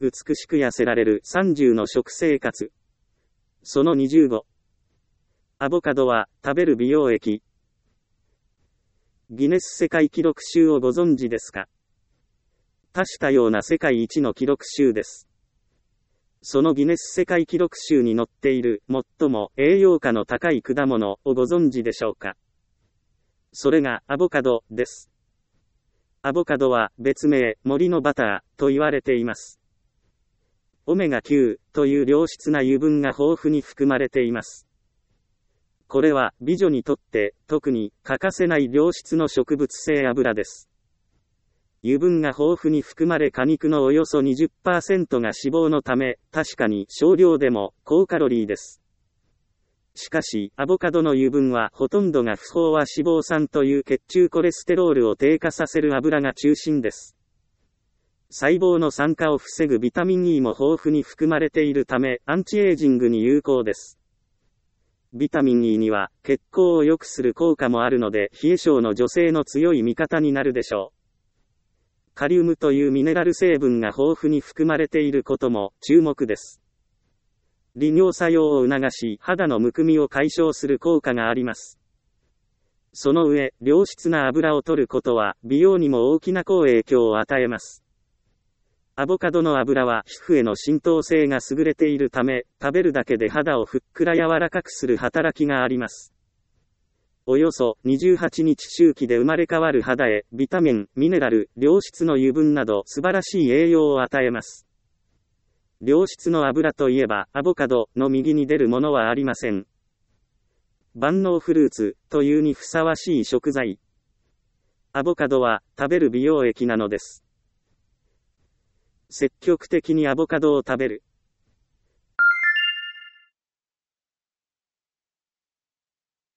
美しく痩せられる30の食生活。その25。アボカドは食べる美容液。ギネス世界記録集をご存知ですか？多種多様な世界一の記録集です。そのギネス世界記録集に載っている最も栄養価の高い果物をご存知でしょうか？それがアボカドです。アボカドは別名森のバターと言われています。オメガ9という良質な油分が豊富に含まれています。これは美女にとって特に欠かせない良質の植物性油です。油分が豊富に含まれ果肉のおよそ 20% が脂肪のため、確かに少量でも高カロリーです。しかし、アボカドの油分はほとんどが不飽和脂肪酸という血中コレステロールを低下させる油が中心です。細胞の酸化を防ぐビタミン E も豊富に含まれているため、アンチエイジングに有効です。ビタミン E には血行を良くする効果もあるので、冷え性の女性の強い味方になるでしょう。カリウムというミネラル成分が豊富に含まれていることも注目です。利尿作用を促し、肌のむくみを解消する効果があります。その上、良質な油を摂ることは美容にも大きな好影響を与えます。アボカドの油は皮膚への浸透性が優れているため、食べるだけで肌をふっくら柔らかくする働きがあります。およそ28日周期で生まれ変わる肌へ、ビタミン、ミネラル、良質の油分など素晴らしい栄養を与えます。良質の油といえば、アボカドの右に出るものはありません。万能フルーツというにふさわしい食材。アボカドは食べる美容液なのです。積極的にアボカドを食べる。